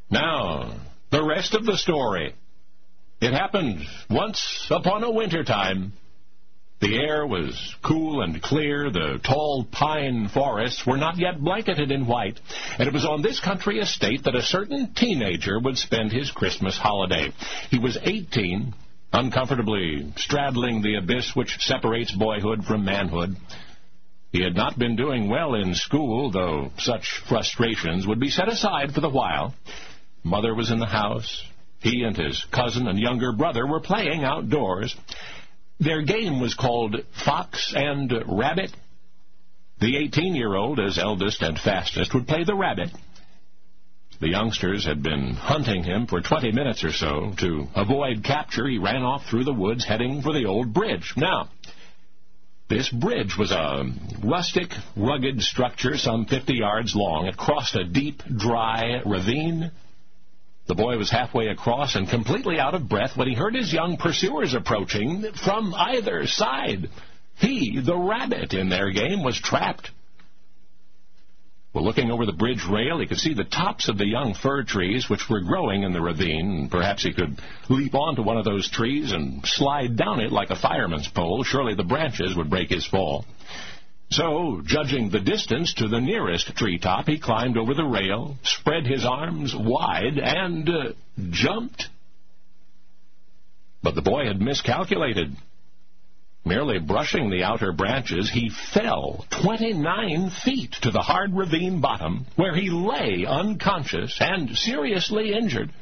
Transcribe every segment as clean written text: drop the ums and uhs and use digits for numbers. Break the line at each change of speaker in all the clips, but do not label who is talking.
Now, the rest of the story. It happened once upon a winter time. The air was cool and clear. The tall pine forests were not yet blanketed in white. And it was on this country estate that a certain teenager would spend his Christmas holiday. He was 18, uncomfortably straddling the abyss which separates boyhood from manhood. He had not been doing well in school, though such frustrations would be set aside for the while. Mother was in the house. He and his cousin and younger brother were playing outdoors. Their game was called Fox and Rabbit. The 18-year-old, as eldest and fastest, would play the rabbit. The youngsters had been hunting him for 20 minutes or so. To avoid capture, he ran off through the woods, heading for the old bridge. Now, this bridge was a rustic, rugged structure some 50 yards long. It crossed a deep, dry ravine. The boy was halfway across and completely out of breath when he heard his young pursuers approaching from either side. He, the rabbit in their game, was trapped. Well, looking over the bridge rail, he could see the tops of the young fir trees which were growing in the ravine. Perhaps he could leap onto one of those trees and slide down it like a fireman's pole. Surely the branches would break his fall. So, judging the distance to the nearest treetop, he climbed over the rail, spread his arms wide, and jumped. But the boy had miscalculated. Merely brushing the outer branches, he fell 29 feet to the hard ravine bottom, where he lay unconscious and seriously injured.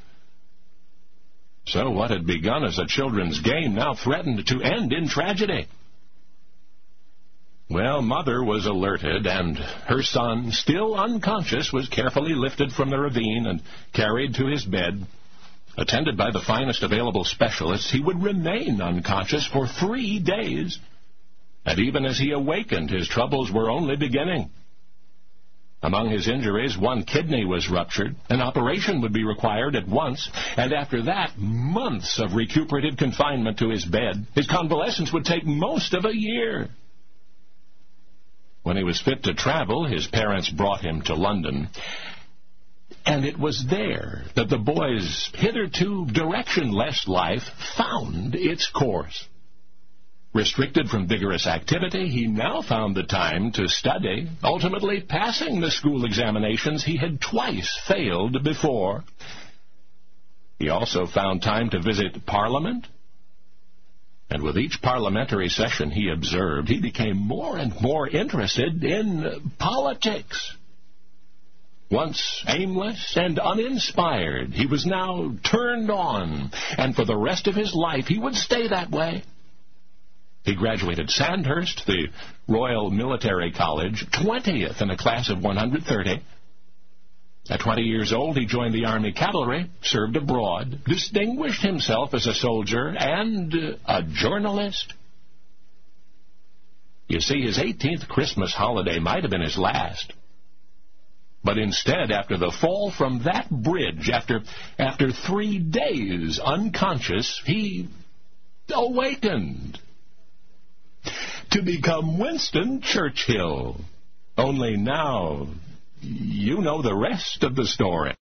So what had begun as a children's game now threatened to end in tragedy. Well, Mother was alerted, and her son, still unconscious, was carefully lifted from the ravine and carried to his bed. Attended by the finest available specialists, he would remain unconscious for 3 days. And even as he awakened, his troubles were only beginning. Among his injuries, one kidney was ruptured. An operation would be required at once, and after that, months of recuperative confinement to his bed. His convalescence would take most of a year. When he was fit to travel, his parents brought him to London. And it was there that the boy's hitherto directionless life found its course. Restricted from vigorous activity, he now found the time to study, ultimately passing the school examinations he had twice failed before. He also found time to visit Parliament. And with each parliamentary session he observed, he became more and more interested in politics. Once aimless and uninspired, he was now turned on, and for the rest of his life he would stay that way. He graduated Sandhurst, the Royal Military College, 20th in a class of 130. At 20 years old, he joined the Army Cavalry, served abroad, distinguished himself as a soldier and a journalist. You see, his 18th Christmas holiday might have been his last. But instead, after the fall from that bridge, after 3 days unconscious, he awakened to become Winston Churchill. Only now, you know the rest of the story.